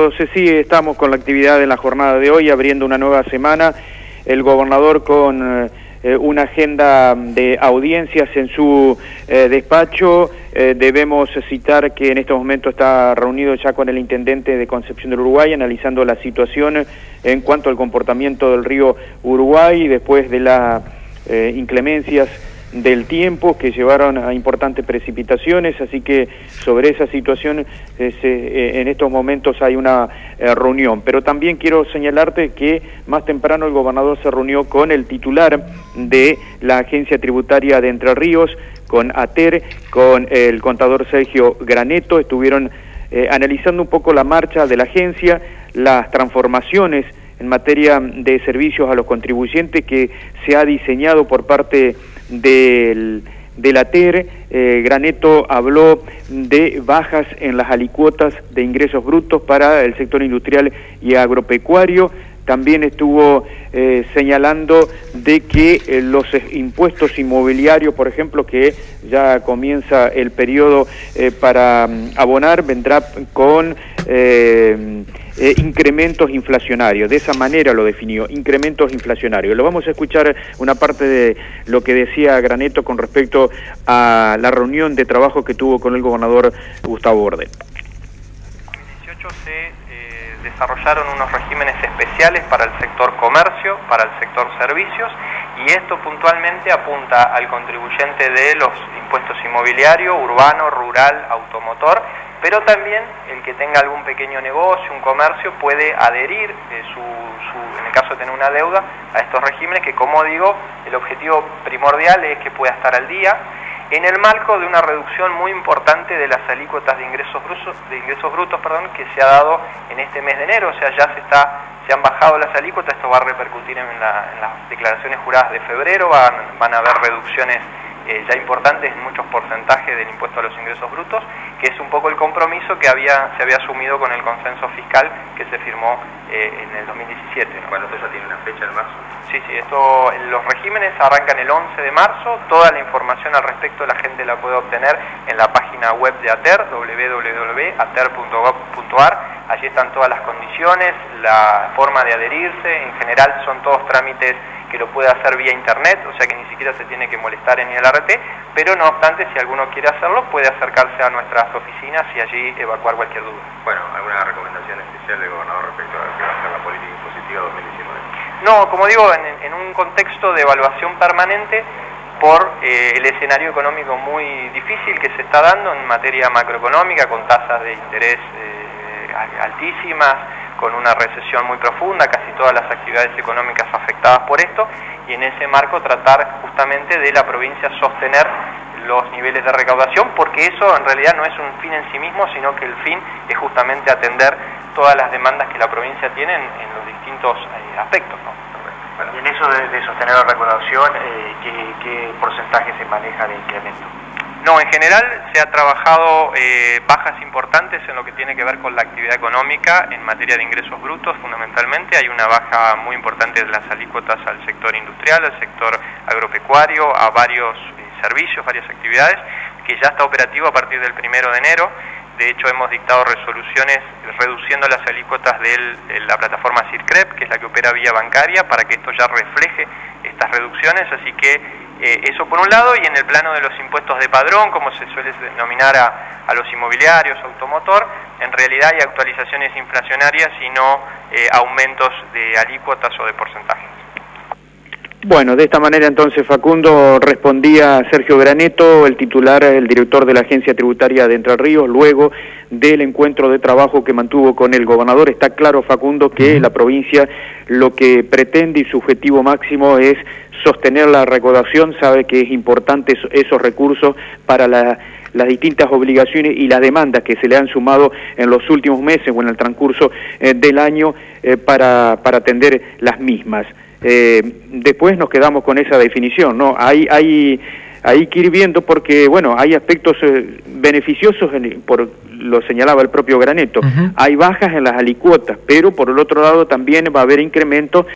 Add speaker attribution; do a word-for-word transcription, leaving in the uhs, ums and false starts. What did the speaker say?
Speaker 1: Fernando, Ceci, estamos con la actividad de la jornada de hoy, abriendo una nueva semana. El gobernador con eh, una agenda de audiencias en su eh, despacho. Eh, debemos citar que en estos momentos está reunido ya con el intendente de Concepción del Uruguay, analizando la situación en cuanto al comportamiento del río Uruguay después de las eh, inclemencias del tiempo que llevaron a importantes precipitaciones, así que sobre esa situación eh, se, eh, en estos momentos hay una eh, reunión. Pero también quiero señalarte que más temprano el gobernador se reunió con el titular de la Agencia Tributaria de Entre Ríos, con ATER, con el contador Sergio Graneto. Estuvieron eh, analizando un poco la marcha de la agencia, las transformaciones en materia de servicios a los contribuyentes que se ha diseñado por parte del, del ATER. eh, Graneto habló de bajas en las alícuotas de ingresos brutos para el sector industrial y agropecuario. También estuvo eh, señalando de que eh, los impuestos inmobiliarios, por ejemplo, que ya comienza el periodo eh, para um, abonar, vendrá con eh, eh, incrementos inflacionarios. De esa manera lo definió, incrementos inflacionarios. Lo vamos a escuchar una parte de lo que decía Graneto con respecto a la reunión de trabajo que tuvo con el gobernador Gustavo Bordel.
Speaker 2: Se eh, desarrollaron unos regímenes especiales para el sector comercio, para el sector servicios, y esto puntualmente apunta al contribuyente de los impuestos inmobiliarios, urbano, rural, automotor, pero también el que tenga algún pequeño negocio, un comercio, puede adherir, eh, su, su, en el caso de tener una deuda, a estos regímenes que, como digo, el objetivo primordial es que pueda estar al día, en el marco de una reducción muy importante de las alícuotas de ingresos brutos, de ingresos brutos, perdón, que se ha dado en este mes de enero. O sea, ya se está, se han bajado las alícuotas. Esto va a repercutir en, la, en las declaraciones juradas de febrero. Van, van a haber reducciones eh, ya importantes en muchos porcentajes del impuesto a los ingresos brutos, que es un poco el compromiso que había se había asumido con el consenso fiscal que se firmó eh, en el dos mil diecisiete, ¿no? Bueno, esto ya tiene una fecha en marzo. Sí, sí, esto, los regímenes arrancan el once de marzo. Toda la información al respecto la gente la puede obtener en la página web de ATER, doble u doble u doble u punto ater punto gov punto ar. Allí están todas las condiciones, la forma de adherirse. En general son todos trámites que lo puede hacer vía internet, o sea que ni siquiera se tiene que molestar en ir al R T, pero no obstante, si alguno quiere hacerlo, puede acercarse a nuestras oficinas y allí evacuar cualquier duda.
Speaker 3: Bueno, ¿alguna recomendación especial del gobernador respecto a lo que va a ser la política impositiva dos mil diecinueve?
Speaker 2: No, como digo, en, en un contexto de evaluación permanente por eh, el escenario económico muy difícil que se está dando en materia macroeconómica, con tasas de interés eh, altísimas, con una recesión muy profunda, casi todas las actividades económicas afectadas por esto, y en ese marco tratar justamente de la provincia sostener los niveles de recaudación, porque eso en realidad no es un fin en sí mismo, sino que el fin es justamente atender todas las demandas que la provincia tiene en, en los distintos eh, aspectos, ¿no?
Speaker 4: Bueno, y en eso de, de sostener la recaudación, eh, ¿qué, ¿qué porcentaje se maneja de incremento?
Speaker 2: No, en general se ha trabajado eh, bajas importantes en lo que tiene que ver con la actividad económica en materia de ingresos brutos, fundamentalmente. Hay una baja muy importante de las alícuotas al sector industrial, al sector agropecuario, a varios eh, servicios, varias actividades, que ya está operativo a partir del primero de enero. De hecho, hemos dictado resoluciones reduciendo las alícuotas de la plataforma CIRCREP, que es la que opera vía bancaria, para que esto ya refleje estas reducciones. Así que eh, eso por un lado, y en el plano de los impuestos de padrón, como se suele denominar a, a los inmobiliarios, automotor, en realidad hay actualizaciones inflacionarias y no eh, aumentos de alícuotas o de porcentajes.
Speaker 1: Bueno, de esta manera entonces, Facundo, respondía Sergio Graneto, el titular, el director de la Agencia Tributaria de Entre Ríos, luego del encuentro de trabajo que mantuvo con el gobernador. Está claro, Facundo, que la provincia lo que pretende y su objetivo máximo es sostener la recaudación. Sabe que es importante esos recursos para la, las distintas obligaciones y las demandas que se le han sumado en los últimos meses o en el transcurso eh, del año eh, para, para atender las mismas. Eh, después nos quedamos con esa definición, ¿no? Hay, hay, hay que ir viendo porque, bueno, hay aspectos eh, beneficiosos, en, por lo señalaba el propio Graneto. Uh-huh. Hay bajas en las alícuotas, pero por el otro lado también va a haber incrementos